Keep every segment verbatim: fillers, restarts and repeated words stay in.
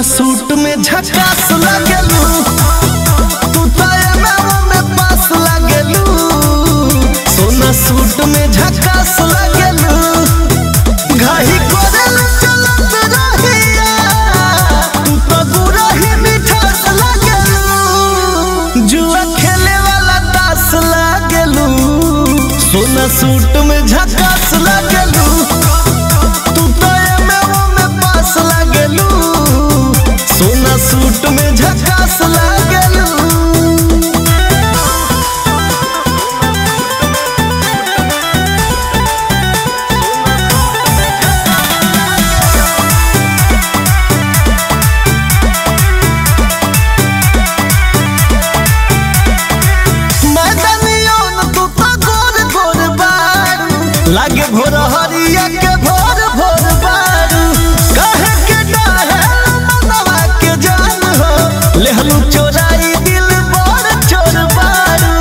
Suit में झकास लागेलू, तू तो एमे में पास लागेलू। सोना सूट में झकास लागेलू, घाही कोरेलू चलत रहिया, तू तो गुरही मिठास लागेलू। जुआ खेले वाला तास लागेलू, सोना सूट में झकास लागेलू। तू तो एमे में पास लागेलू, सोना सूट में झकास लागेलू। लागे भोर हरिया के भोर भोर बारू, कहे के डाहे मनवा के जान हो, लेहलू चोराई दिल बोर चोर बारू।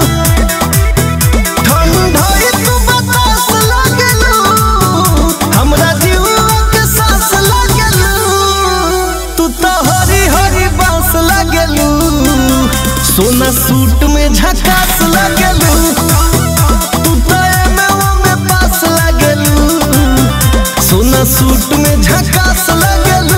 ठंडोई तू बतास लागेलू, हमरा जीवा के सांस लागेलू। तू तो हरी हरी बांस लागेलू, सोना सूट में झकास लागेलू। सोना सूट में झकास लागेलू।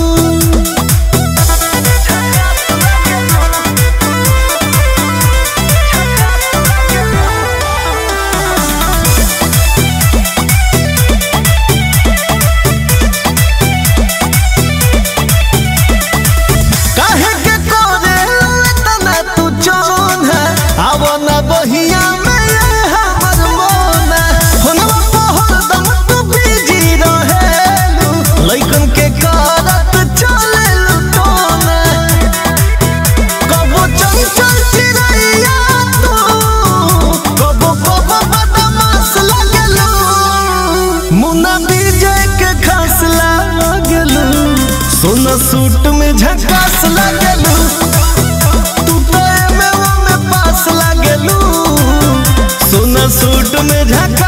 काहे के कोरेलू इतना तू चोन है, आवो ना बहिया में ये हमर मोन है। होनवा पहर दम तू बिजी रहेलू, लइकन के करत चलेलू टोना। कबो चंचल चिरैया तू, कबो कबो बदमाश लागेलू। मुन्ना विजय के खास लागेलू, सोना सूट में झकास लागेलू। तू तो एमे में पास लागेलू, सोना सूट में झकास